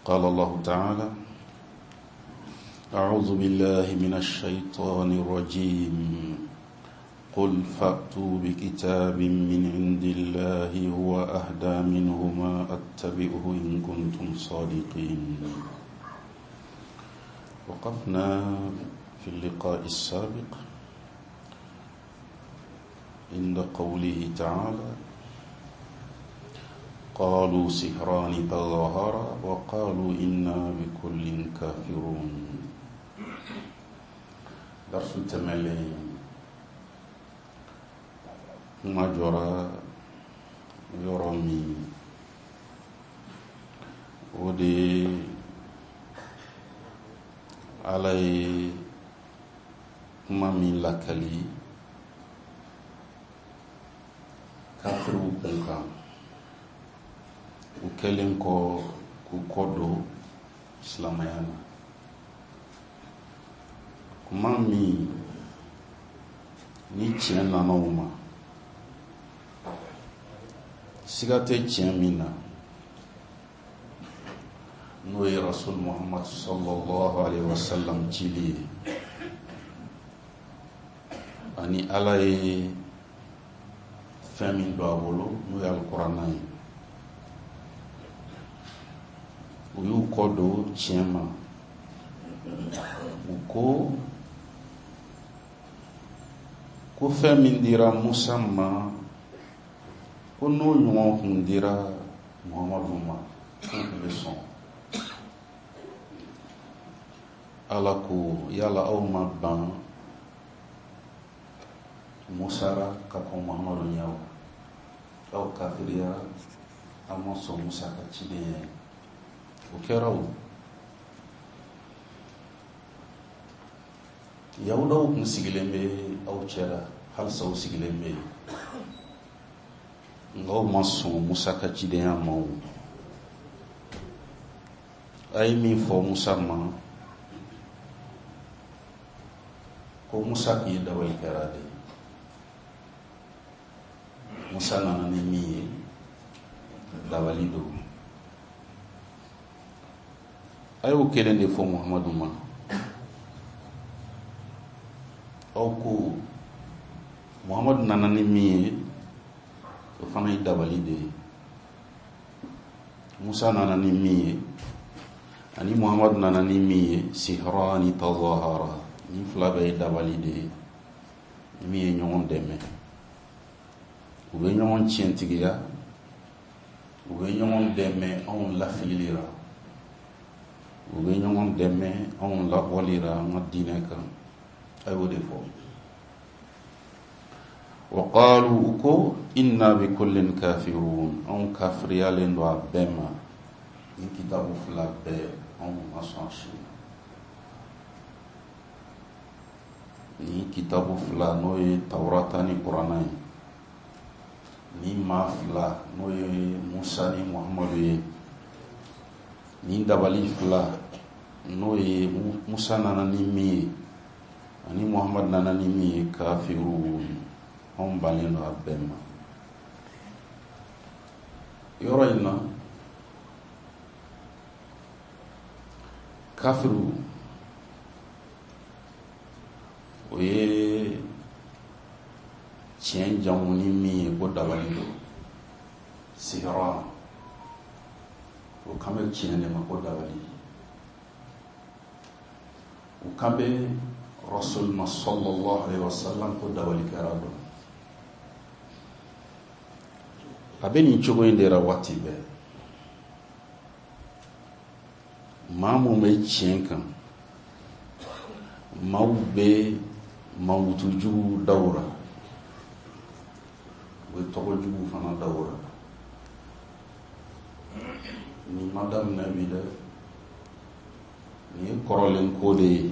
قال الله تعالى: أعوذ بالله من الشيطان الرجيم قل فأتوا بكتاب من عند الله هو أهدى منهما أتبعه إن كنتم صادقين. وقفنا في اللقاء السابق عند قوله تعالى: قالوا سحران تظاهرا وقالوا إنا بكل كافرون. درس التملي ما جرى يرمي ودي علي ما من لكلي كافرو كنكا ukelen ko kodo islamayana kuma mi ni tiɲɛ nana o ma siga tɛ tiɲɛ min na n'o ye rasul muhammad sallallahu alaihi wasallam cili ye ani ala ye fɛn min don a bolo n'o ye alikuranna ye. U y'u kɔ don tiɲɛ ma. U ko fɛn min dira Musa ma ko n'o ɲɔgɔn kun dira Muhamadu ma k'u tun bɛ sɔn. Ala ko yala aw ma ban Musa ra ka kɔn Muhamadu ɲɛ wa? Aw kafiriya aw ma sɔn Musa ka ciden ye. O kɛra o. Yahudaw kun sigilen bɛ aw cɛla halisa u sigilen bɛ yen. Nka aw ma sɔn Musa ka cidenya ma o. A ye min fɔ Musa ma ko Musa kun ye dawalikɛla de ye. Musa nana ni min ye dabali don. A y'o kelen de fɔ Muhamadu ma. Aw ko Muhamadu nana ni min ye o fana ye dabali de ye. Musa nana ni min ye ani Muhamadu nana ni min ye sihrani tazahara, ni fila bɛɛ ye dabali de ye. Min ye ɲɔgɔn dɛmɛ. U bɛ ɲɔgɔn tiɲɛtigiya, u bɛ ɲɔgɔn dɛmɛ anw lafilili la. U bɛ ɲɔgɔn dɛmɛ anw labɔli la an ka diinɛ kan. A y'o de fɔ. Wa qalu ko inna bi kullin kafirun, anw kafiriyalen don a bɛɛ ma. Ni kitabu fila bɛɛ anw ma sɔn si. Ni kitabu fila n'o ye Tawrata ni Kurana ye. Ni maa fila n'o ye Musa ni Muhamadu ye. Ni dabali fila n'o ye Musa nana ni min ye ani Muhamadu nana ni min ye kafiru, anw bannen don a bɛɛ ma. Yɔrɔ in na kafiru o ye tiɲɛ jamu ni min ye ko dabali don. Sihara o kan bɛ tiɲɛ de ma ko dabali. O kan bɛ rasul ma sallallahu alaihi wasallam ko dabali kɛra don. A bɛ nin cogo in de la waati bɛɛ. Maa mun bɛ tiɲɛ kan, maaw bɛ mankutujugu dawura, u bɛ tɔgɔjugu fana dawura. Ni ma daminɛ bi dɛ, ni ye kɔrɔlen ko de ye.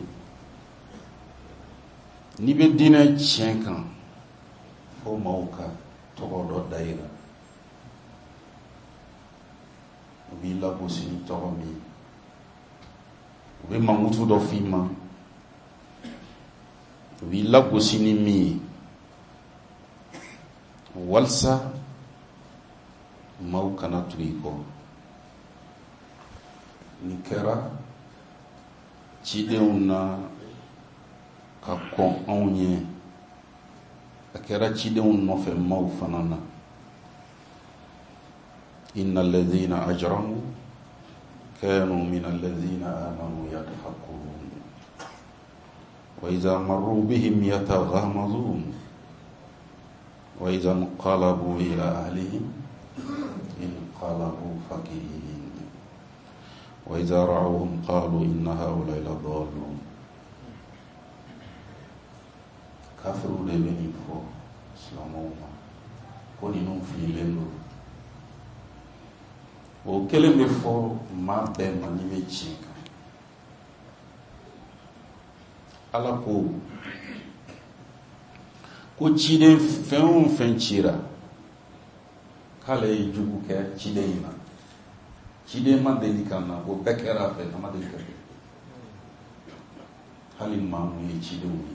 N'i bɛ diinɛ tiɲɛ kan fo maaw ka tɔgɔ dɔ da i la. U b'i lagosi ni tɔgɔ min ye. U bɛ mankutu dɔ f'i ma. U b'i lagosi ni min ye. Walsa maaw kana tugu i kɔ. ni kɛra cidenw na ka kɔn anw ɲɛ, a kɛra cidenw nɔfɛ maaw fana na. inna alladhina ajramu kanu min alladhina amanu yadhakun wa idha marru bihim yataghamazun wa idha inqalabu ila ahlihim inqalabu fakihin wa idha ra'awhum qalu inna haula ladallun. Kafiru de beni fo silamɛw ma ko ninnu fililen don. O kelen bɛ fɔ maa bɛɛ ma n'i bɛ tiɲɛ kan. Ala ko ciden fɛn o fɛn cira k'ale ye jugu kɛ ciden in na. Ciden ma deli ka na, o bɛɛ kɛra a fɛ, a ma deli ka kɛ. Hali maa mun ye cidenw ye.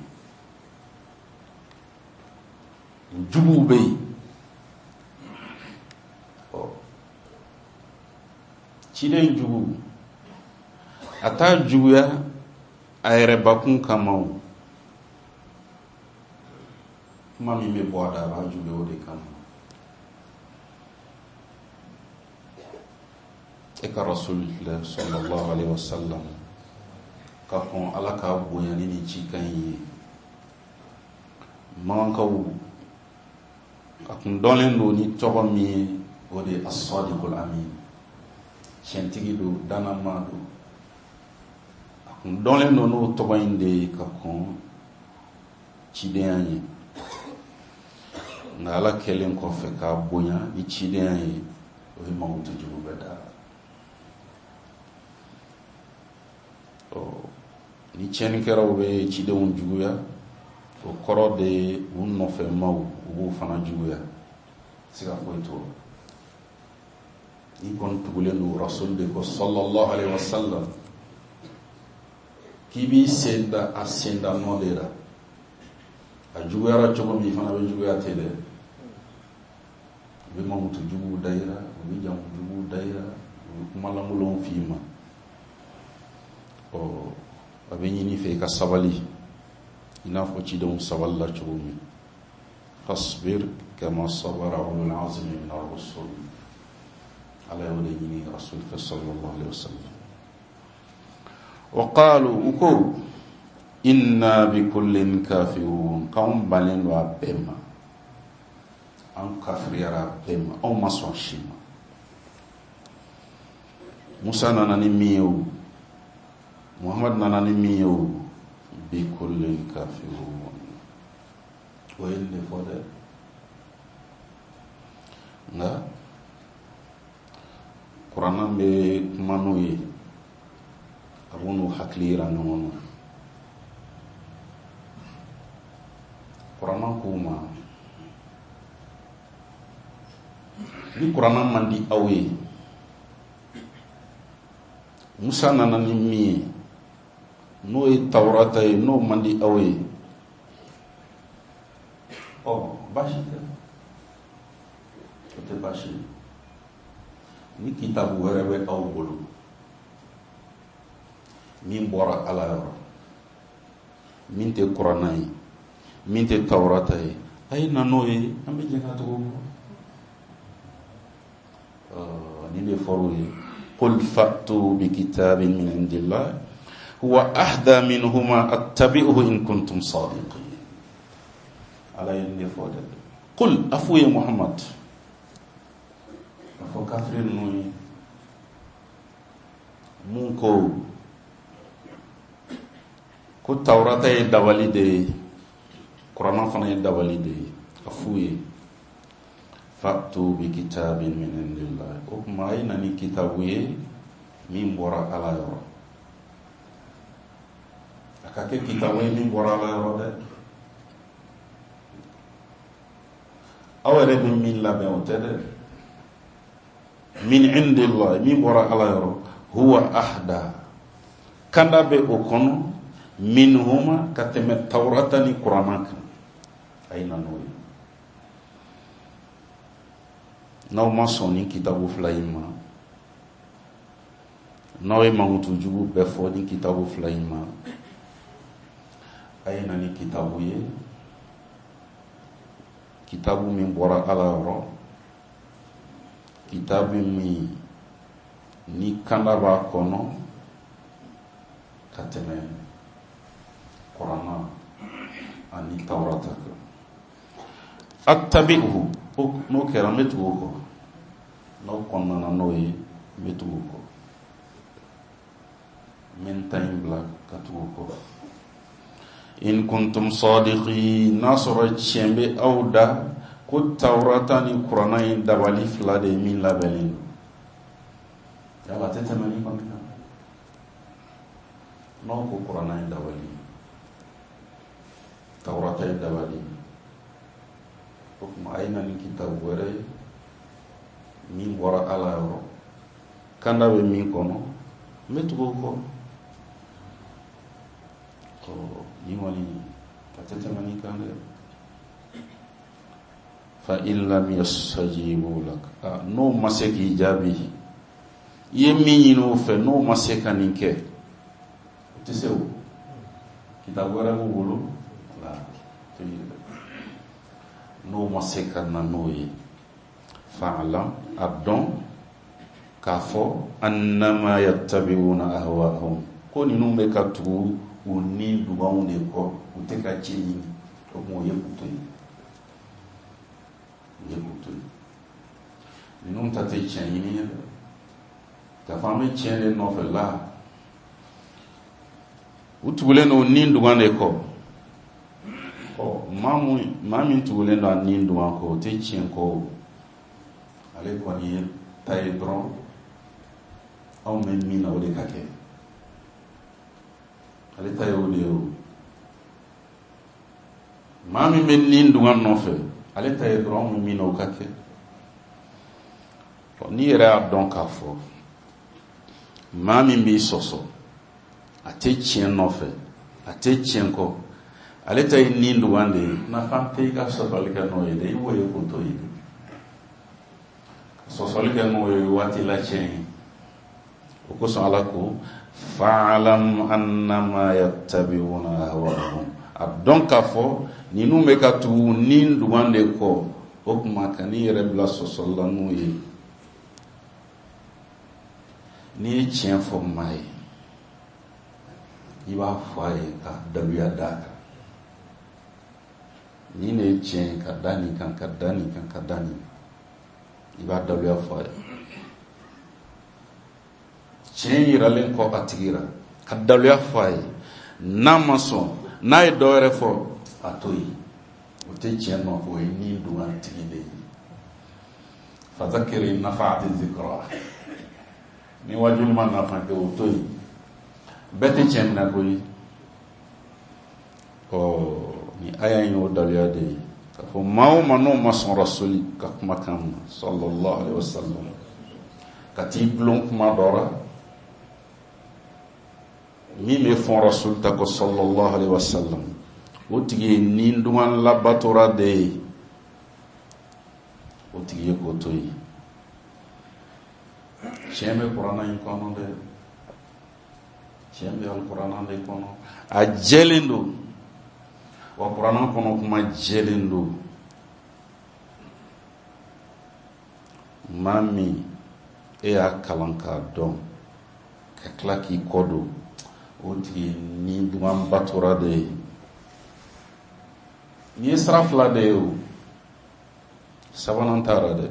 Juguw bɛ yen. Ciden jugu a t'a juguya a yɛrɛbakun kama o. Kuma min bɛ bɔ a da a b'a juguya o de kama. E ka Rasul filɛ sallallahu alaihi wasallam ka kɔn Ala ka bonya ni cikan ye. Mankaw a kun dɔnlen don ni tɔgɔ min ye o de ye as-sadiqul amin. Tiɲɛtigi don, danama don. A kun dɔnlen don n'o tɔgɔ in de ye ka kɔn cidenya ye. Nka Ala kɛlen kɔfɛ k'a bonya ni cidenya ye, o ye mankutu jugu bɛɛ da. Ni tiɲɛnikɛlaw bɛ cidenw juguya, o kɔrɔ de ye u nɔfɛ maaw u b'u fana juguya. Siga foyi t'o la. Ni kɔni tugulen don Rasul de ko sallallahu alaihi wasallam k'i b'i sen da a senda nɔ de la. A juguyara cogo min fana bɛ juguya ten dɛ. U bɛ mankutu juguw da i la, u bɛ janku juguw da i la, u bɛ kuma lankolonw f'i ma. A bɛ ɲini fɛ i ka sabali i n'a fɔ cidenw sabali la cogo min. Fasbir kama sabara ulul azmi min ar-rusul. Ala y'o de ɲini Rasul fɛ sallallahu alaihi wasallam. Wa qalu uko inna bi kullin kafirun, k'anw bannen don a bɛɛ ma, an kafiriyara a bɛɛ ma, anw ma sɔn si ma. Musa nana ni min ye o, Muhammad nana ni min ye o, bi kullin kafirun, o ye de fɔ dɛ. Nka Kuranna bɛ kuma n'u ye, a b'u n'u hakili yira ɲɔgɔn na. Kuranna k'u ma, ni Kuranna man di aw ye, Musa nana ni min ye, n'o ye Tawrata ye, n'o man di aw ye, baasi tɛ, o tɛ baasi ye. Ni kitabu wɛrɛ bɛ aw bolo min bɔra Ala yɔrɔ, min tɛ Kuranna ye, min tɛ Tawrata ye, a ye na n'o ye, an bɛ jɛ ka tugu. Ni bɛ fɔr'u ye, qul fa'tu bi kitabin min indillah huwa ahda minhuma attabi'uhu in kuntum sadiqin. Ala ye ne fɔ dɛ. Qul, a f'u ye Muhammad, a fɔ kafiri ninnu ye mun ko Tawrata ye dabali de ye, Kuranna fana ye dabali de ye. A f'u ye fa'tu bi kitabin min indillah, o kuma a ye na ni kitabu ye min bɔra Ala yɔrɔ. A ka kɛ kitabu ye min bɔra Ala yɔrɔ dɛ. Aw yɛrɛ bɛ min labɛn o tɛ dɛ. Min indillah, min bɔra Ala yɔrɔ, huwa ahda, kanda bɛ o kɔnɔ, minhuma, ka tɛmɛ Tawrata ni Kuranna kan. A ye na n'o ye. N'aw ma sɔn ni kitabu fila in ma, n'aw ye mankutu jugu bɛɛ fɔ ni kitabu fila in ma, a ye na ni kitabu ye, kitabu min bɔra Ala yɔrɔ, kitabu min ni kanda b'a kɔnɔ ka tɛmɛ Kurana ani Tawrata kan. Attabi'uhu, n'o kɛra n bɛ tugu o kɔ, n'aw kɔnɔna n'o ye n bɛ tugu o kɔ, n bɛ n ta in bila ka tugu o kɔ. In kuntum sadiqin, n'a sɔrɔ tiɲɛ bɛ aw da ko Tawrata ni Kurana in dabali fila de ye min labɛnnen don. Yala a tɛ tɛmɛ nin kɔni kan. N'aw ko Kurana ye dabali, Tawrata ye dabali, o kuma a ye na ni kitabu wɛrɛ ye min bɔra Ala yɔrɔ, kanda bɛ min kɔnɔ, n bɛ tugu o kɔ. Nin kɔni a tɛ tɛmɛ nin kan dɛ. Fa in lam yastajibu lak, n'o ma se k'i jaabi, i ye min ɲini o fɛ, n'o ma se ka nin kɛ, o tɛ se o. Kitabu wɛrɛ b'u bolo, n'o ma se ka na n'o ye, fa'alam, a dɔn k'a fɔ annama yattabi'una ahwa'ahum, ko ninnu bɛ ka tugu u ni duganw de kɔ, u tɛ ka ci ɲini, o kuma o ye k'u to yen. U ye k'u to yen. Ninnu ta tɛ tiɲɛ ɲini ye dɛ. K'a fɔ an bɛ tiɲɛ de nɔfɛ la, u tugulen don ni dugan de kɔ. Maa min tugulen don a ni dugan kɔ, o tɛ tiɲɛ kɔ o. Ale kɔni ye ta ye dɔrɔn, anw bɛ min na o de ka kɛ. Ale ta ye o de ye o. Maa min bɛ ni dugan nɔfɛ, ale ta ye dɔrɔn anw bɛ min na o ka kɛ. N'i yɛrɛ y'a dɔn k'a fɔ maa min b'i sɔsɔ, a tɛ tiɲɛ nɔfɛ, a tɛ tiɲɛ kɔ, ale ta ye ni dugan de ye, nafa tɛ i ka sɔsɔli kɛ n'o ye dɛ, i b'o ye k'o to yen. Sɔsɔli kɛ n'o ye waati la tiɲɛ ye. O kosɔn Ala ko fa'alam annama yattabi'una ahwa'ahum, a dɔn k'a fɔ ninnu bɛ ka tugu ni dugan de kɔ, o kuma ka n'i yɛrɛ bila sɔsɔli la n'o ye. N'i ye tiɲɛ fɔ maa ye, i b'a fɔ a ye ka daluya d'a kan. Ni ne ye tiɲɛ ye ka da nin kan, ka da nin kan, ka da nin kan, i b'a daluya fɔ a ye. Tiɲɛ yiralen kɔ a tigi la, ka daluya fɔ a ye. N'a ma sɔn, n'a ye dɔ wɛrɛ fɔ, a to yen. O tɛ tiɲɛ nɔfɛ, o ye ni dugan tigi de ye. Fadhakir in nafa'ati dhikra, ni wajulu ma nafa kɛ o to yen. Bɛɛ tɛ tiɲɛ minɛ koyi. Ni aya in y'o daluya de ye. K'a fɔ maa o maa n'o ma sɔn rasuli ka kumakan ma, sallallahu alaihi wasallam, ka t'i bulon kuma dɔ la, min bɛ fɔn rasul ta ko sallallahu alaihi wasallam, o tigi ye ni dugan labatora de ye. O tigi ye k'o to yen. Tiɲɛ bɛ Kurana in kɔnɔ dɛ. Tiɲɛ bɛ Alkurana de kɔnɔ. A jɛlen don. Wa Kurana kɔnɔ kuma jɛlen don. Maa min e y'a kalan k'a dɔn, ka tila k'i kɔ don, o tigi ni dugan batora de ye. Ni ye sira fila de ye o. Sabanan tara dɛ.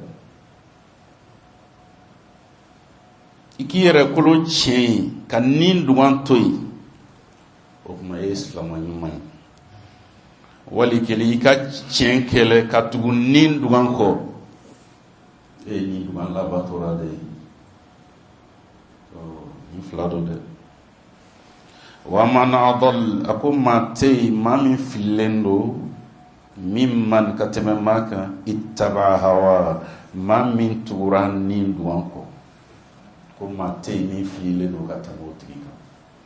I k'i yɛrɛ kolo tiɲɛ ye, ka ni dugan to yen, o kuma e ye silama ɲuman ye. Wali kelen i ka tiɲɛ kɛlɛ ka tugu ni dugan kɔ, e ye ni dugan labatora de ye. Ni fila do dɛ. Wa man adall, a ko maa tɛ yen maa min fililen don, mimman ka tɛmɛ maa kan ittaba hawa, maa min tugura ni dugan kɔ. Ko maa tɛ yen min fililen don ka tɛmɛ o tigi kan.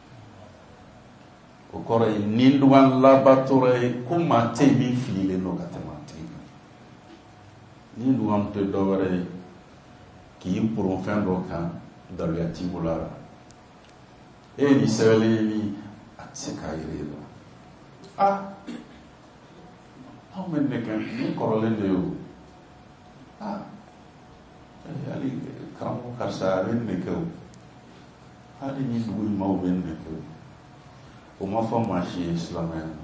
O kɔrɔ ye ni dugan labatora ye, ko maa tɛ yen min fililen don ka tɛmɛ a tigi kan. Ni dugan tɛ dɔ wɛrɛ ye k'i poron fɛn dɔ kan, daluya t'i bolo a la. ni sɛbɛnlen ni a tɛ se k'a yɛrɛ yɛrɛ anw bɛ ne kɛ ni kɔrɔlen de ye o hali karamɔgɔ karisa a bɛ ne kɛ o hali ni dugu ɲumanw bɛ ne kɛ o ma fɔ maa si ye silamɛya na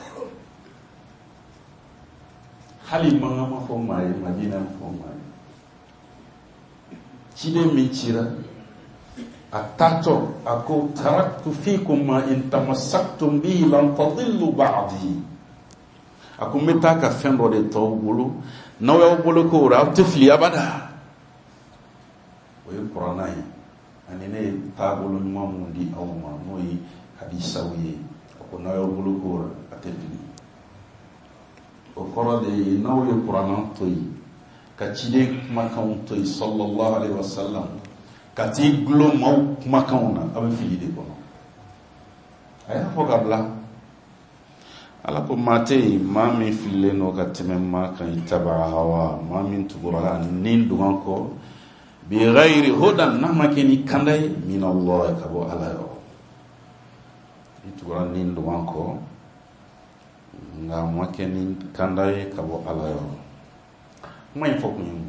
hali mankan ma fɔ maa ye Madina ma fɔ maa ye ciden min cira a taatɔ a ko taraktu fikum ma in tamassaktum bihi lan tadillu ba'di a ko n bɛ taa ka fɛn dɔ de t'aw bolo n'aw y'aw bolo ko aw tɛ fili abada o ye kuranna ye ani ne ye taabolo ɲuman mun di aw ma n'o ye hadisaw ye a ko n'aw y'aw bolo ko a tɛ fili o kɔrɔ de ye n'aw ye kuranna to yen ka ciden kumakanw to yen sallallahu alaihi wasallam ka t'i gulo maaw kumakanw na a bɛ fili de kɔnɔ a y'a fɔ ka bila ala ko maa tɛ yen maa min fililen don ka tɛmɛ maa kan ittaba'a hawa maa min tugura nin dugan kɔ bi ghayri hudan n'a ma kɛ ni kanda ye min Allah ka bɔ ala yɔrɔ i tugura nin dugan kɔ nka ma kɛ ni kanda ye ka bɔ ala yɔrɔ kuma in fɔ kun ye mun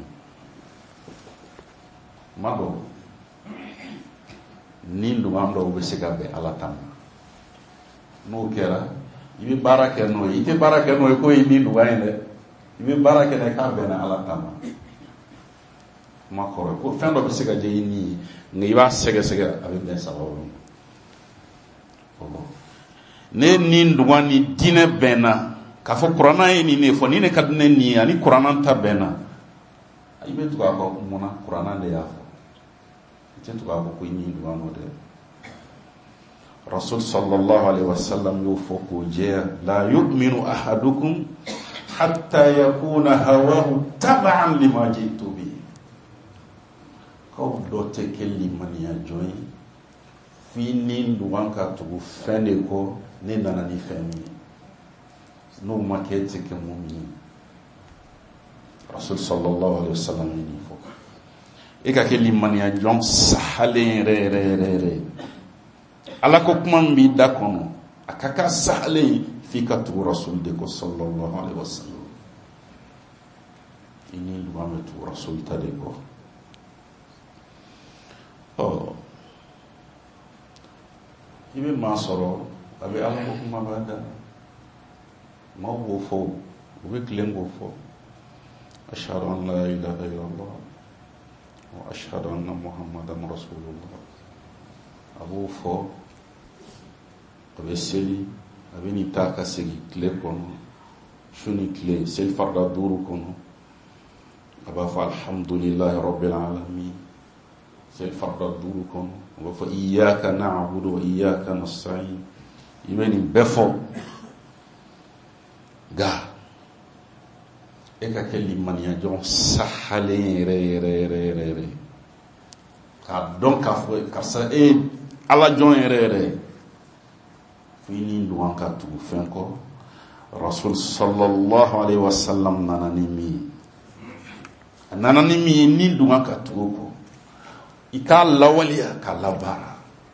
ma dɔ nin dugan dɔw bɛ se ka bɛn ala ta ma n'o kɛra i bɛ baara kɛ n'o ye i tɛ baara kɛ n'o ye ko ye nin dugan ye dɛ i bɛ baara kɛ k'a bɛnna ala ta ma kuma kɔrɔ ko fɛn dɔ bɛ se ka jɛ i ni ye nka i b'a sɛgɛsɛgɛ a bɛ bɛn sababu ma ne nin dugan ni diinɛ bɛnna k'a fɔ kuranna ye nin ne fɔ ni ne ka di ne nin ye ani kuranna ta bɛnna i bɛ tugu a kɔ munna kuranna de y'a fɔ i tɛ tugu a kɔ ko i nin dugan n'o dɛ Rasul sallallahu alaihi wasallam y'o fɔ k'o jɛya la yu'minu ahadukum hatta yakuna hawahu tab'an lima ji'tu bihi k'aw dɔ tɛ kɛ limaniya jɔn ye f'i ni dugan ka tugu fɛn de kɔ ne nana ni fɛn min ye n'o ma kɛ e tɛ kɛ mu'min ye Rasul sallallahu alaihi wasallam ye nin fɔ e ka kɛ limaniya jɔn sahalen yɛrɛ ala ko kuma min b'i da kɔnɔ a ka kan sahalen f'i ka tugu Rasul de kɔ sallallahu alaihi wasallam i ni dugan bɛ tugu Rasul ta de kɔ i bɛ maa sɔrɔ a bɛ ala ko kuma b'a da maaw b'o fɔ u bɛ tilen k'o fɔ ashhadu an la ilaha illallah wa ashhadu anna muhammadan rasulullah a b'o fɔ a bɛ seli a bɛ n'i ta ka segin tile kɔnɔ su ni tile seli farida 5 kɔnɔ a b'a fɔ alhamdulillahi rabbil alamin seli farida 5 kɔnɔ a b'a fɔ iyyaka na'budu wa iyyaka nasta'in i bɛ nin bɛɛ fɔ nka e ka kɛ limaniya jɔn sahalen yɛrɛ k'a dɔn k'a fɔ karisa e ala jɔn yɛrɛ fo i ni dugan ka tugu fɛn kɔ Rasul sallallahu alaihi wasallam nana ni min ye ni dugan ka tugu kɔ i k'a lawaleya k'a labaara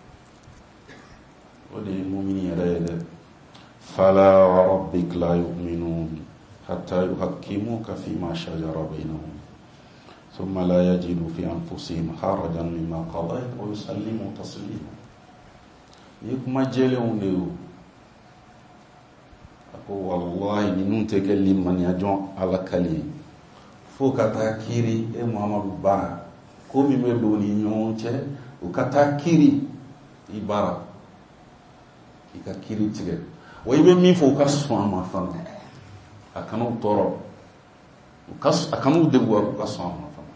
o de ye mu'mini yɛrɛ fala wa rabbik la yu'minun hatta yuhakkimuka fima shajara bainahum thumma la yajidu fi anfusihim harajan mimma qadayta wa yusallimu taslima ni kuma jɛlenw de yo a ko wallahi ninnu tɛ kɛ limaniya jɔn ala kali fo ka taa kiiri e Muhamadu bara ko min bɛ don ni ɲɔgɔn cɛ o ka taa kiiri i bara i ka kiiri tigɛ wa i bɛ min fɔ u ka sɔn a ma fana a kan'u tɔɔrɔ a kan'u degun u ka sɔn a ma fana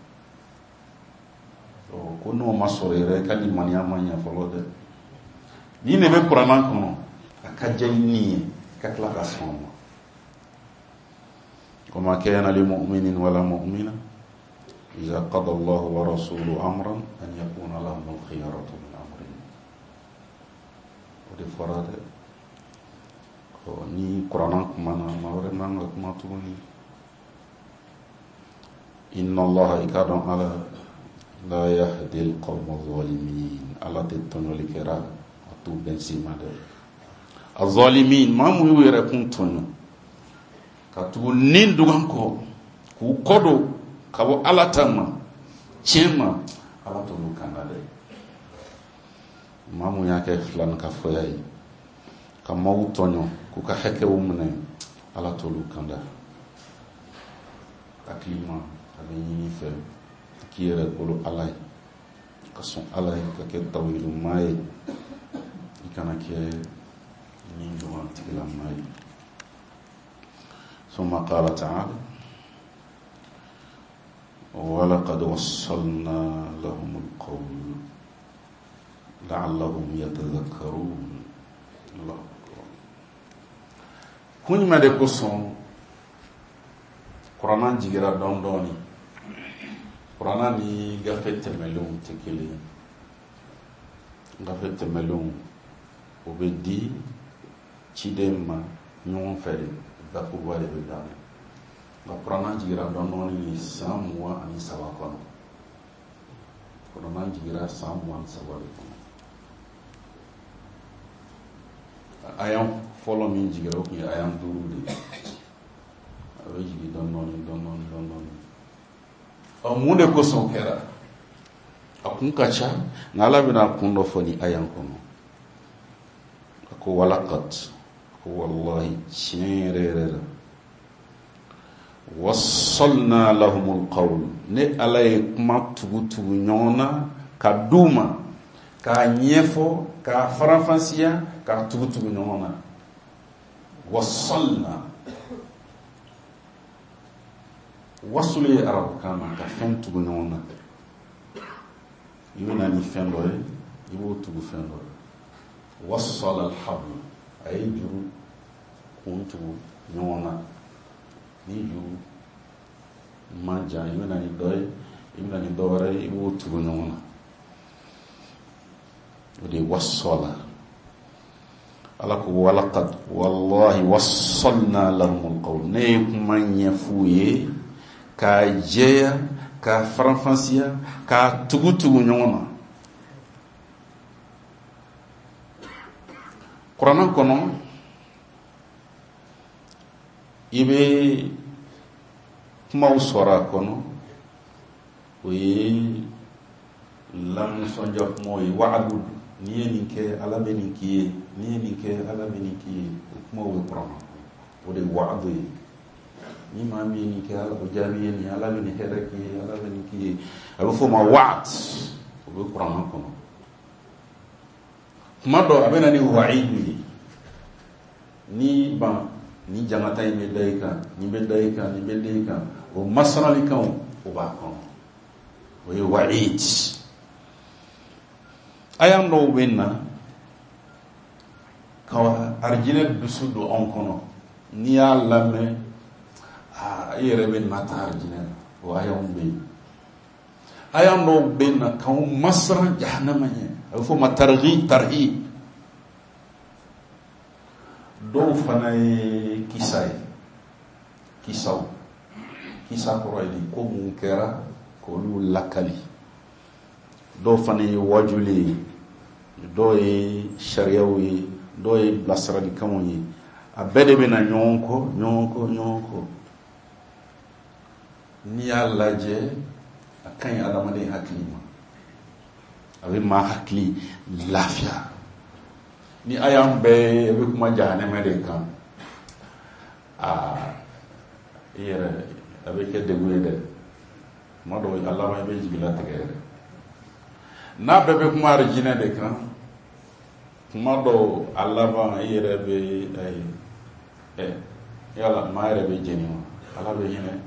ko n'o ma sɔrɔ yɛrɛ i ka limaniya ma ɲɛ fɔlɔ dɛ ni ne bɛ kuranna kɔnɔ a ka diya i ni ye ka tila ka sɔn a ma وما كان لمؤمن ولا مؤمنة إذا قضى الله ورسوله أمرا أن يكون لهم الخيرة من أمرهم ودي فراد ni Qur'an kumana mawre manga kuma tuguni inna Allah ikadon ala la yahdi al-qawm adh-dhalimin ala titonoli kera tu bensima de azalimin mamu yere kun tonu ka tu nin dugan ko ku kodo ka bo alatama chema alato lu kanade mamu yake flan ka foyai ka mawu tonyo ku ka heke umne alato lu kanda aklima abini fe kiyere kolo alay ka son alay ka ke tawilu mai ikana ke ni duwan tikila mai ثم قال تعالى ولقد وصلنا لهم القول لعلهم يتذكرون الله أكبر كوني ما دكوسون قرآن جيرا دوني قرآن ني غفت ملون تكلي غفت ملون وبدي تشيدما نيون فري bakubwa de bidane ba Qur'an jigira don ni samwa ani sabako Qur'an jigira samwa ani sabako ayam follow me jigira ko ayam duru de aweji don amunde ko son kera akun kacha ngala bina kundo foni ayam kono ko walaqat والله شيرير وصلنا لهم القول ني عليكم تبتو نونا كدوما كنيفو كفرنسيا كتبتو نونا وصلنا وصلي عرب كما كفنتو نونا يونا ني فندو يبو تو فندو وصل الحبل ay juru kuntu nyona ni juru manja yuna ni doy yuna ni dore ibu tu nyona odi wasala ala ko walaqad wallahi wassalna lahum alqawl ne man yafuye ka jeya ka franfancia ka tugutu nyona Qur'an kono ibe kuma usora kono we lam sonja moy wa'bud ni ke ala beniki ni ke ala beniki kuma we Qur'an o de wa'du ni ma mi ni ke ala jabi ni ala beniki reki ala beniki abo fo ma wa'd o Qur'an kono mado abena ni wa'idi ni ban ni jangata ni daika ni bedaika ni bedaika o masrali kan o ba kon o wa'id ayam no wenna kawa arjine dusudo on kono ni alla me yere ben mata arjine o ayam be ayam no benna kan masra jahannama ne fo ma targhi do fanay kisay kisaw kisa ko roydi ko munkera ko lu lakali do fanay wajuli do e shariawi do e blasra di kamoyi abede be na nyonko ni alla je akan adama de hakima avec ma hakli lafia ni ayam be avec ma jahannama de kan yere avec de guede modo Allah ma be jigila tegere na be be kuma rejina de kan modo Allah ba yere be ay yala ma yere be jeni Allah be yene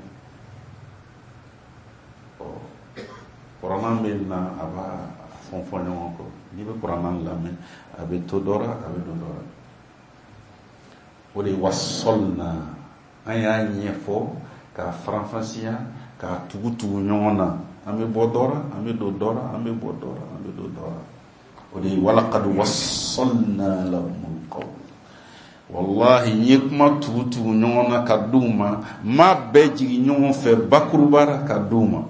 Qur'an minna aba fonfonyo ko ni be Qur'an la men abe todora abe dodora wodi wasolna aya nyefo ka franfasia ka tugutu nyona ame bodora ame dodora ame bodora ame dodora wodi walaqad wassalna lahum alqawl wallahi nyekma tugutu nyona kaduma ma beji nyon fe bakurubara kaduma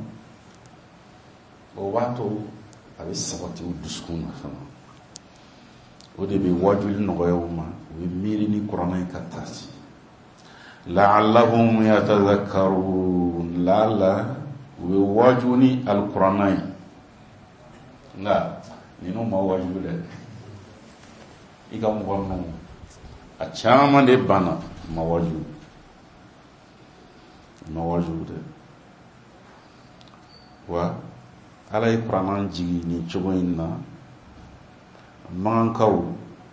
o wato abe sabati o duskuna fama o de bɛ wajuli nɔgɔya u ma u bɛ miiri ni kuranɛ ye ka taasi la'allahum yatadhakkarun la'alla u bɛ waju ni alikuranɛ ye nka ninnu ma waju dɛ i ka mɔgɔ ninnu a caman de banna ma waju dɛ wa ala ye kuranɛ jigi ni cogo in na mankankaw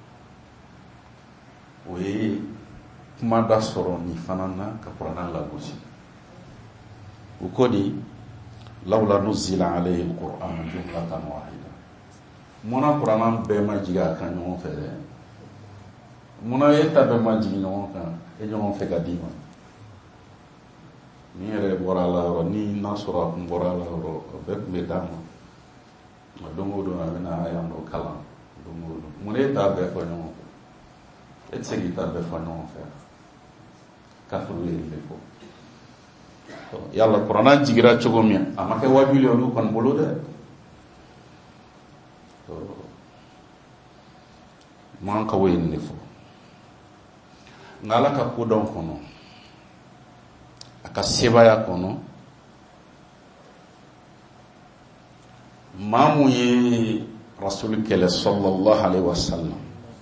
o ye kuma da sɔrɔ nin fana na ka kuranɛ lagosi u ko de lawla nuzila alayhi alquran jumlatan wahida munna kuranɛ bɛɛ ma jigi a kan ɲɔgɔn fɛ dɛ munna e ta bɛɛ ma jigi ɲɔgɔn kan e ɲɔgɔn fɛ ka d'i ma ni yɛrɛ bɔra a la yɔrɔ ni n'a sɔrɔ a tun bɔra a la yɔrɔ o bɛɛ tun bɛ d'a ma don o don a bɛna a yan dɔ kalan don o don mun e t'a bɛɛ fɔ ɲɔgɔn fɛ e tɛ se k'i ta bɛɛ fɔ ɲɔgɔn fɛ kafiri ye nin de fɔ yala kuranɛ jigira cogo min a ma kɛ wajibi ye olu kɔni bolo dɛ mankankaw ye nin de fɔ nka ala ka kodɔn kɔnɔ a ka sebaya kɔnɔ maa mun ye rasuli kɛlɛ sallallahu alaihi wasallam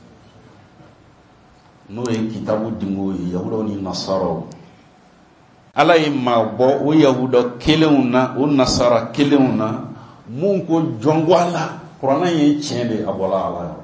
n'o ye kitabu dingo ye yahudaw ni nasaraw ala ye maa bɔ o yahuda kelenw na o nasara kelenw na mun ko jɔn wala kuranɛ ye tiɲɛ de a bɔla ala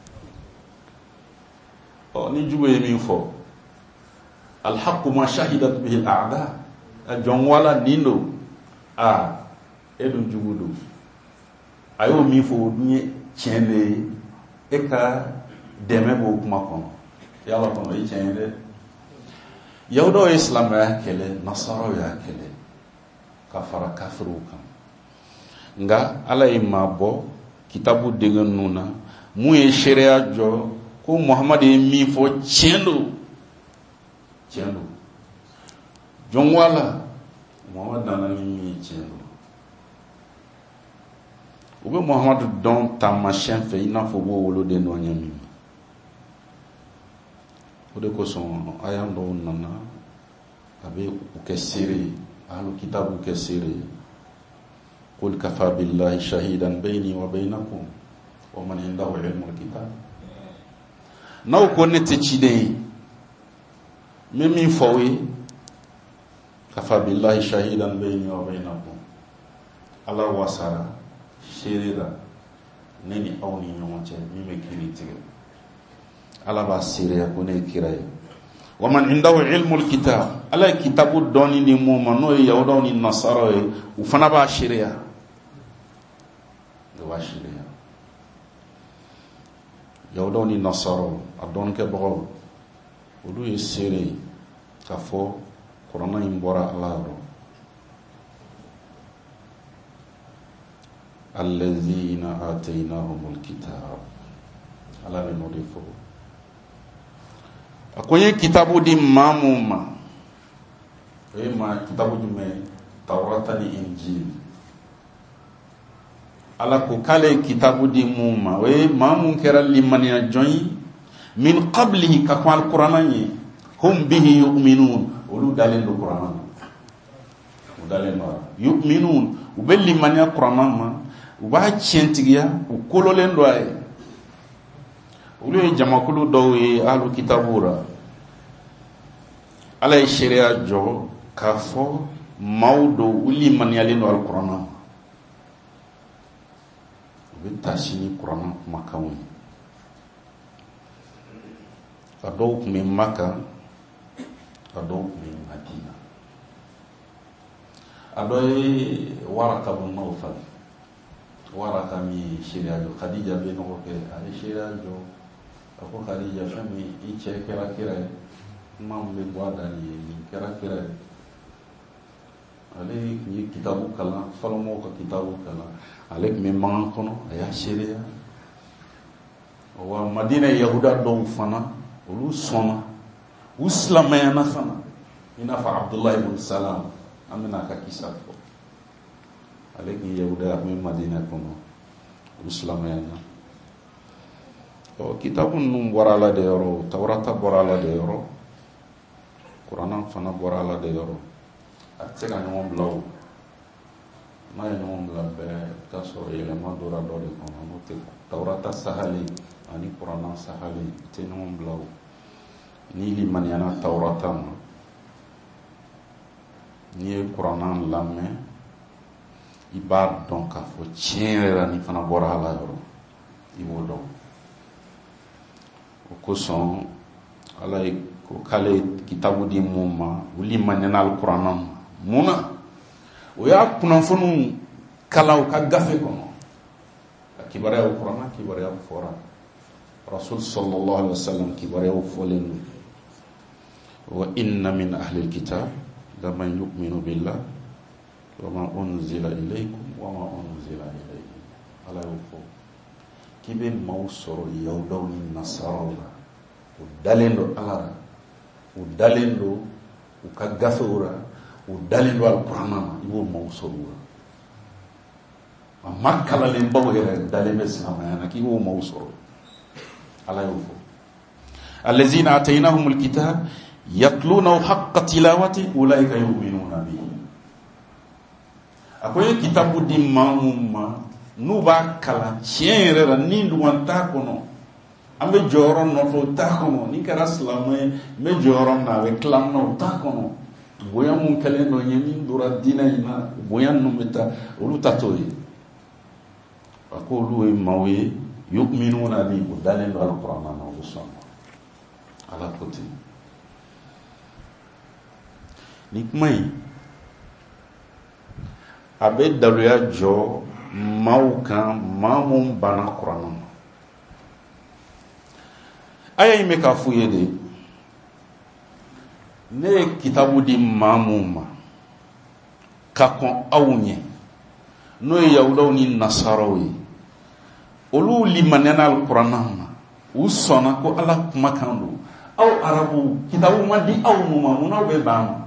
yɔrɔ ni jugu ye min fɔ alhaqu ma shahidat bihi al-a'da a jɔn wala nin do a e dun jugu do a y'o min fɔ o dun ye tiɲɛ de ye e ka dɛmɛ b'o kuma kɔnɔ yala kɔnɔ i tiɲɛ ye dɛ yahudaw ye silamɛya kɛlɛ nasaraw y'a kɛlɛ ka fara kafiriw kan nka ala ye maa bɔ kitabu dege ninnu na mun ye seereya jɔ ko muhamadu ye min fɔ tiɲɛ do jɔn wala muhamadu nana ni min ye tiɲɛ do u bɛ muhamadu dɔn taamasiyɛn fɛ i n'a fɔ u b'o woloden dɔ ɲɛ min o de kosɔn aya dɔw nana a bɛ u kɛ seere ye ahlu kitabu kɛ seere ye qul kafa billahi shahidan bayni wa baynakum wa man indahu ilmul kitab n'aw ko ne tɛ ciden ye n bɛ min fɔ aw ye kafa billahi shahidan bayni wa baynakum ala wasara seere la ne ni aw ni ɲɔgɔn cɛ min bɛ kiiri tigɛ ala b'a seereya ko ne ye kira ye wa man indahu ilmul kitab ala ye kitabu dɔɔni di mun ma n'o ye yahudaw ni nasaraw ye u fana b'a seereya yahudaw ni nasaraw a dɔɔnikɛbagaw olu ye seere ye k'a fɔ kuranɛ in bɔra ala yɔrɔ allazina atainahumul kitab ala bɛ n'o de fɔ a ko n ye kitabu di maa mun ma o ye maa kitabu jumɛn tawrata ni injil ala ko k'ale ye kitabu di mun ma o ye maa mun kɛra limaniya jɔn ye min qablihi ka kɔn alikuranɛ ye hum bihi yu'minun olu dalen do kuranɛ ma u dalen do yu'minun u bɛ limaniya kuranɛ ma u b'a tiɲɛtigiya u kololen do a ye olu ye jamakulu dɔw ye ahlu kitabu ra ala ye seereya jɔ k'a fɔ maaw do u limaniyalen do alikuranɛ u bɛ taasi ni kuranɛ kumakanw ye a dɔw tun bɛ maka a dɔw tun bɛ madina a dɔ ye waraka bun nawfal waraka min ye seereya jɔ khadija bɛ nɔgɔ kɛ a ye seereya jɔ a ko khadija fɛn min i cɛ kɛra kira ye kuma min bɛ bɔ a da nin ye nin kɛra kira ye ale tun ye kitabu kalan fɔlɔmɔgɔw ka kitabu kalan ale tun bɛ mankan kɔnɔ a y'a seereya wa madina yahuda dɔw fana olu sɔnna u silamɛyana fana i n'a fɔ abdullahi ibn salam an bɛna a ka kisa fɔ ale tun ye yahuda a tun bɛ madina kɔnɔ olu silamɛyana kitabun num borala de yoro tawrata borala de yoro qur'an fana borala de yoro atse ga no blow ma no bla be taso ele ma dora do de kono no te tawrata sahali ani qur'an sahali te no blow ni li maniana tawrata ma ni qur'an lamme ibar donc a fo tienra ni fana borala yoro iwodo ko son ala ko kale kitabu di mumma wuli manena alquran muna o ya kuna fonu kala ka gafe kono kibare alquran kibare fora rasul sallallahu alaihi wasallam kibare folen wa inna min ahli alkitab laman yu'minu billah wa ma unzila ilaykum wa ma unzila ilayhim ala yufo kibe mawsoro yawdaw ni nasara udalendo ala udalendo ukagafura udalendo alquran ibo mawsoro amakala le mbawere daleme sama na kibo mawsoro ala yufo allazina atainahumul kitab yatluna haqqa tilawati ulaika yu'minuna bihi akoye kitabu di mamuma nuba kala tienre ra ni duwanta kono ambe joro no fo ta kono ni kara islamé me joro na we klam no ta kono boya mun kale no yemi dura dina ina boya no meta ulu tatoyi akolu e mawe yu'minuna bi udalen alquran na usama ala koti nikmai abe daluya jo maukan mamun bana qur'an aya me ka fuye de ne kitabu di mamuma ka kon awnye no yawdaw ni nasarawi olu limanana alquran usona ko ala makando aw arabu kitabu madi aw mumuna be bam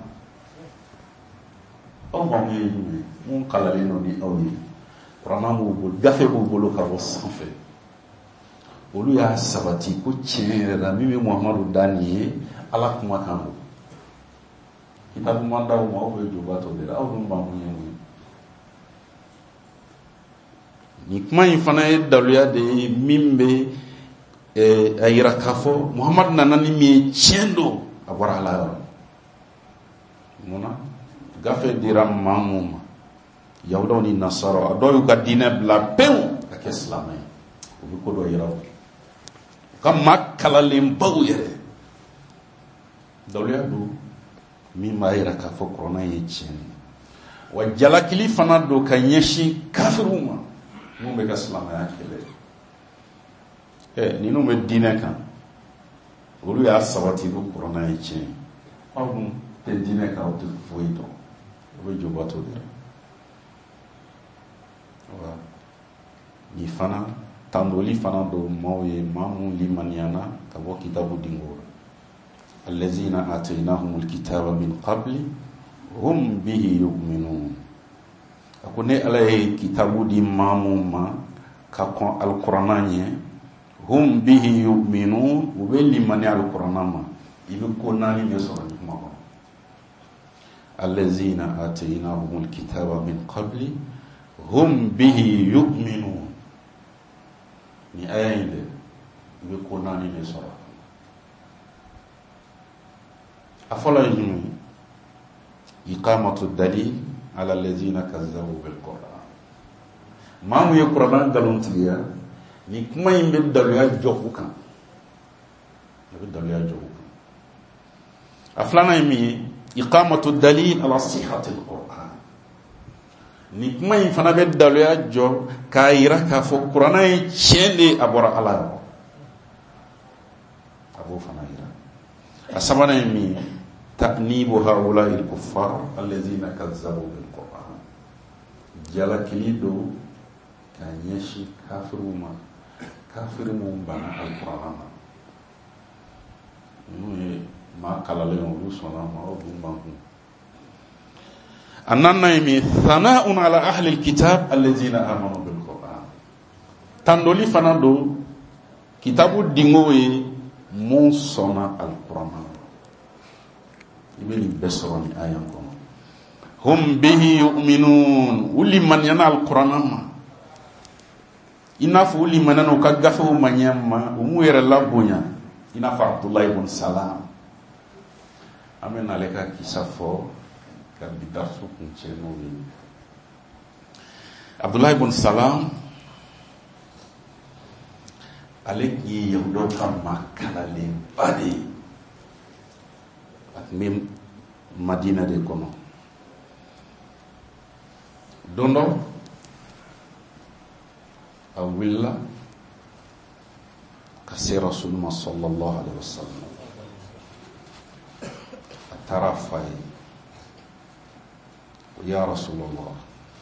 aw mamu mun kalale no di aw ni qur'an mo gafe ko bolo ka bo sanfe olu ya sabati ko tienre la mi muhammadu daniye ala kuma kan kitabu manda o mo be jobato de aw dum ba mu yemu ni kuma infana e daluya de mimbe ayira kafo muhammad nanani mi tiendo abora ala mona gafe diram mamuma yawdaw ni nasara do ka dina bla pew ka islamé o ko do yiraw kam makala lembaw yere dawliya do mi mayira ka fo corona yecen wa jalakili fana do ka nyeshi kafiruma mo be ka islamé akele ni no me dina kan olu ya sabati do corona yecen awum te dina ka o te foito o be jobato dira ni fana tandoli fana do mawe mamu limaniana kabo kitabu dingora allazina atainahumul kitaba min qabli hum bihi yu'minun akone alay kitabu di mamu ma ka kon alqurananye hum bihi yu'minun o be limani alquranama ibe ko nani be so ni ma allazina atainahumul kitaba min qabli hum bihi yu'minun ni ayinde be ko nani ne sora afala yumi iqamatu dalil ala allazina kazzabu bil qur'an mamu ye qur'an galontiya ni kuma yimbe daluya jokukan be daluya jokukan aflana yimi iqamatu dalil ala sihhati al qur'an ni kuma in fana be daluya jo ka ira ka fo qur'ana e chende abora ala abu fana ira asabana mi ta'nibu haula al kuffar alladhina kazzabu bil qur'an jala kilido ka nyeshi kafiruma bana al qur'an ni ma kalale on rusona ma o bumba annana mi thana'un ala ahli alkitab alladhina amanu bil qur'an tandoli fanando kitabu dingo ye mun sɔnna alikuranna i bɛ nin bɛɛ sɔrɔ nin ayan kɔnɔ. hum bihi yu'minun, uli maniyana alikuranna ma i n'a fɔ uli maniyana u ka gafew ma ɲɛ ma u m'u yɛrɛ labonya i n'a fɔ Abdullahi ibn Salam. an bɛ n'ale ka kisa fɔ ka bi darsu kuncɛ n'o ye. Abdullahi ibn Salam ale tun ye yahudaw ka makalalenba de ye. a tun bɛ Madina de kɔnɔ. don dɔ a wulila ka se Rasulullah sallallahu alaihi wasallam. a taara f'a ye, ya Rasulullah,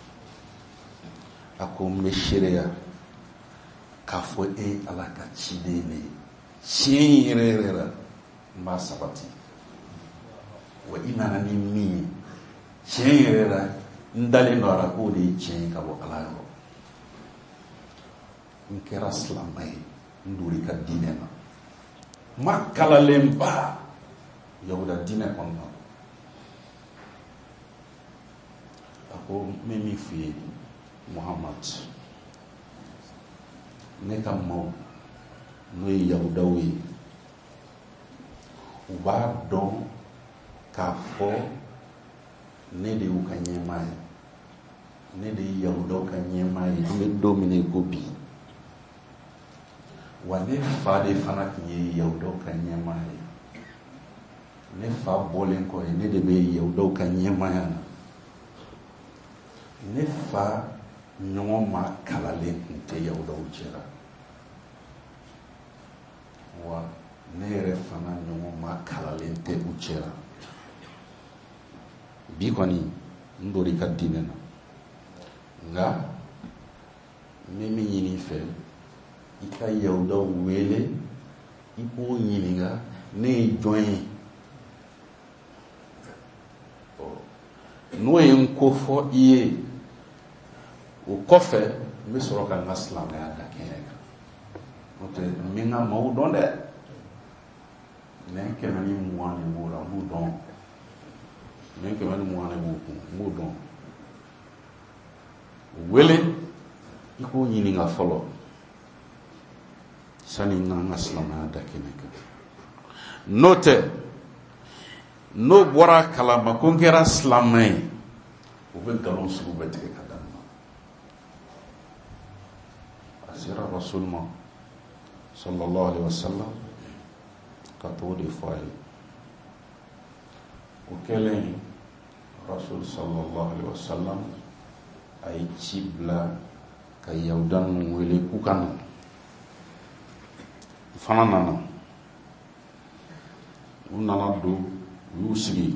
a ko n bɛ seereya k'a fɔ e Ala ka ciden de ye, tiɲɛ yɛrɛ yɛrɛ la n b'a sabati, wa i nana ni min ye tiɲɛ yɛrɛ la n dalen don a la k'o de ye tiɲɛ ye ka bɔ Ala yɔrɔ. n kɛra silamɛ ye, n donna i ka diinɛ na, ma kalalenba yahuda diinɛ kɔnɔna. a ko n bɛ min f'i ye Muhammad, ne ka maaw n'o ye yahudaw ye, u b'a dɔn k'a fɔ ne de y'u ka ɲɛmaa ye, ne de ye yahudaw ka ɲɛmaa ye. an bɛ don min na ko bi, wa ne fa de fana tun ye yahudaw ka ɲɛmaa ye. ne fa bɔlen kɔ ye, ne de bɛ yahudaw ka ɲɛmaaya na. ne fa ɲɔgɔn ma kalalen tun tɛ yahudaw cɛla, wa ne yɛrɛ fana ɲɔgɔn ma kalalen tɛ u cɛla. bi kɔni n donna i ka diinɛ na, nka n bɛ min ɲini i fɛ, i ka yahudaw wele, i k'o ɲininka ne ye jɔn ye. n'o ye n ko fɔ i ye, o kɔfɛ n bɛ sɔrɔ ka n ka silamɛya da kɛɲɛ kan. n'o tɛ n bɛ n ka maaw dɔn dɛ, mɛ 120 de b'o la, n b'u dɔn. mɛ 120 de b'o kun, n b'u dɔn. wele i k'o ɲininka fɔlɔ sani n ka silamɛya da kɛɲɛ kan. n'o tɛ, n'o bɔra kalama ko n kɛra silamɛ ye, o bɛ nkalon sugu bɛɛ tigɛ ka d'an ma. a sera Rasulullah sallallahu alaihi wasallam ka t'o de fɔ a ye. o kɛlen, Rasul sallallahu alaihi wasallam a ye ci bila ka yahuda ninnu wele k'u ka na. u fana nana. u nana don, u y'u sigi.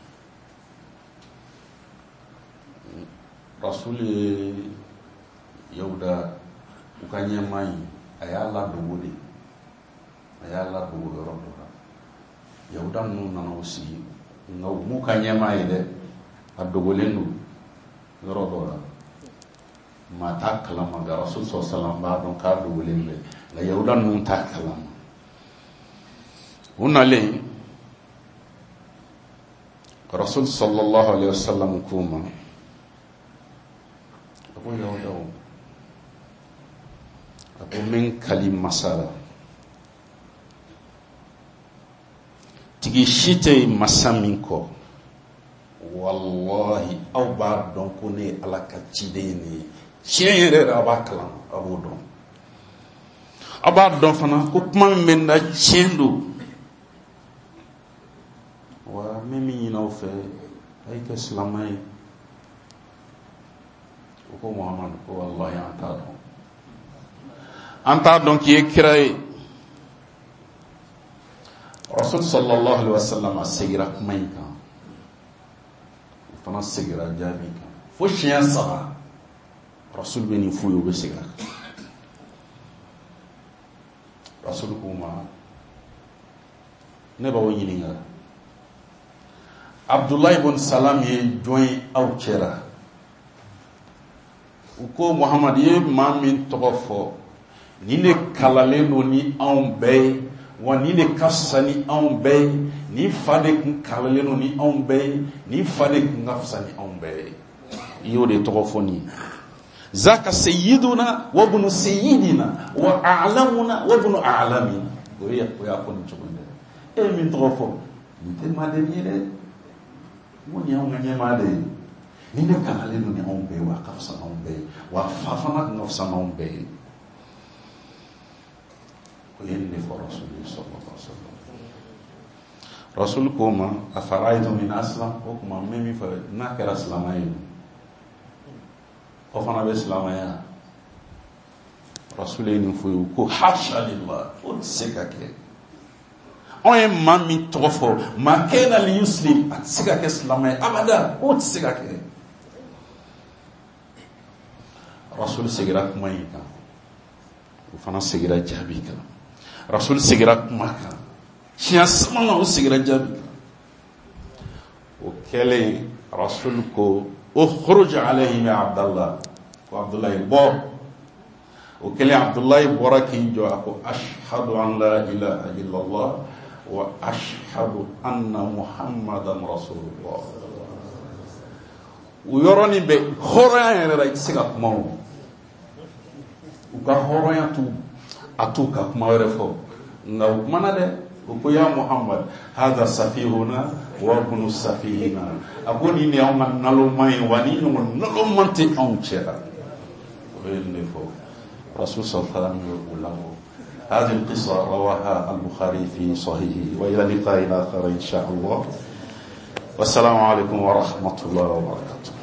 Rasul ye yahuda u ka ɲɛmaa ye, a y'a ladogo de, a y'a ladogo yɔrɔ dɔ la. yahuda ninnu nana u sigi, nka u m'u ka ɲɛmaa ye dɛ, a dogolen don yɔrɔ dɔ la. maa t'a kalama, nka Rasul sallallahu b'a dɔn k'a dogolen bɛ, nka yahuda ninnu t'a kalama. u nalen, Rasul sallallahu alaihi wasallam k'u ma, a ko yahudaw, a ko min kali masala, tigi si tɛ masa min kɔ, wallahi aw b'a dɔn ko ne ye Ala ka ciden ye. tiɲɛ yɛrɛ a b'a kalan, a b'o dɔn. a b'a dɔn fana ko kuma min bɛ na tiɲɛ don. wa n bɛ min ɲini aw fɛ, a ye kɛ silamɛ ye. o ko Muhamadu, ko wallahi an t'a dɔn. an t'a dɔn k'i ye kira ye. Rasul sallallahu alaihi wasallam a segira kuma in kan, o fana segira jaabi kan, fo siɲɛ 3 Rasul bɛ nin f'u ye, o bɛ segin a kan. Rasul k'u ma, ne b'aw ɲininka, Abdullahi ibn Salam ye jɔn ye aw cɛla? u ko Muhamadu ye maa min tɔgɔ fɔ ni ne kalalen don ni anw bɛɛ ye wa ni ne ka fisa ni anw bɛɛ ye ni fa de kun kalalen don ni anw bɛɛ ye ni fa de kun ka fisa ni anw bɛɛ ye i y'o de tɔgɔ fɔ nin zaka sayyiduna wa ibnu sayyidina wa a'lamuna wa ibnu a'lamina o y'a fɔ nin cogo in dɛ min tɔgɔ fɔ nin tɛ maaden ye dɛ mun ni anw ka ɲɛmaa de ye ni ne kalalen don ni anw bɛɛ ye wa a ka fisa anw bɛɛ ye wa fa fana kun ka fisa anw bɛɛ ye o ye nin de fɔ Rasul sallallahu alaihi wasallam. Rasul ko ma afara'aytum in aslam o kuma n bɛ min fɔ n'a kɛra silamɛ ye o fana bɛ silamɛya. Rasul ye nin fɔ ye ko hasha lillah o tɛ se ka kɛ. Anw ye maa min tɔgɔ fɔ maa kana li yuslim a tɛ se ka kɛ silamɛ ye abada o tɛ se ka kɛ. Rasul segira kuma in kan o fana segira jaabi kan. Rasul segira kuma kan siɲɛ sabanan o segira jaabi kan. O kɛlen Rasul ko ukhruj alayhim ya Abdallah ko Abdullahi bɔ. O kɛlen Abdullahi bɔra k'i jɔ a ko ashhadu an la ilaha illallah wa ashhadu anna muhammadan rasulullah. O yɔrɔnin bɛ hɔrɔnya yɛrɛ la i tɛ se ka kuma o. U ka hɔrɔnya a t'u ka kuma wɛrɛ fɔ nka o kumana dɛ o ko ya Muhammad hada safihuna wa ibnu safihina a ko nin de y'anw ka naloma ye wa ni ɲɔgɔn naloma tɛ anw cɛ la o ye nin de fɔ Rasul sallallahu alaihi wasallam y'o lamɔ. هذه القصة رواها البخاري في صحيحه وإلى لقاء آخر إن شاء الله والسلام عليكم ورحمة الله وبركاته.